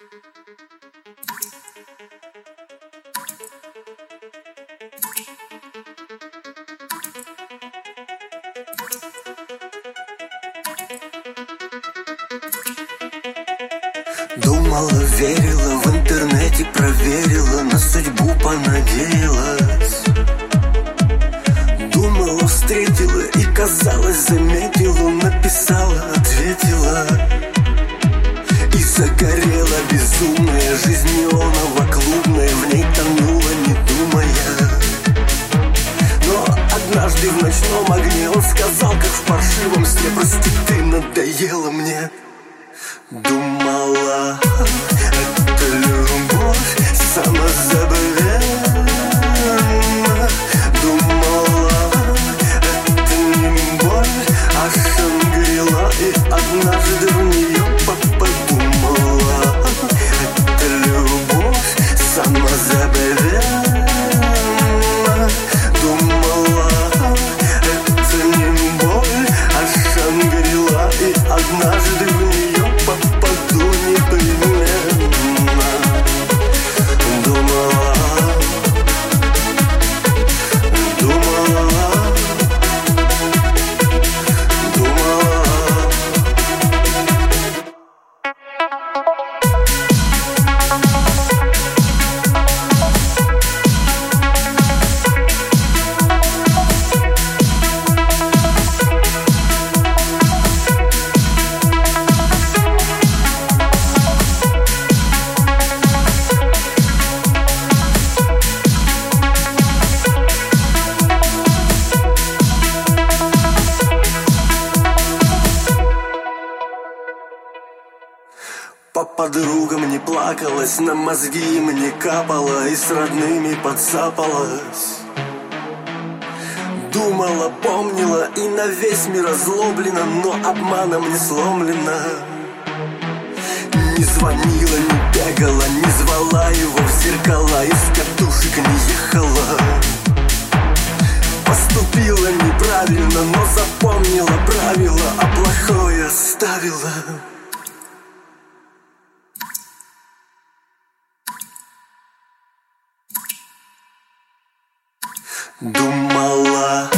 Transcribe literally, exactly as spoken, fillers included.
Думала, верила, в интернете проверила, на судьбу понадеялась. Думала, встретила и, казалось, заметила, написала, ответила. И загорела безумная жизнь неоново-клубная, в ней тонула, не думая. Но однажды в ночном огне он сказал, как в паршивом сне: прости, ты надоела мне. Думала, это любовь самозабвенна. Думала, это не боль, а Шангрила. И однажды в нее подумала, это любовь самозабвенна. Думала, это не боль, а Шангрила. И однажды в нее попаду непременно. Думала, думала, думала. По подругам не плакалась, на мозги мне капала и с родными подцапалась. Думала, помнила и на весь мир озлоблена, но обманом не сломлена. Не звонила, не бегала, не звала его в зеркала, из катушек не ехала. Поступила неправильно, но запомнила правила, а плохое оставила. Думала,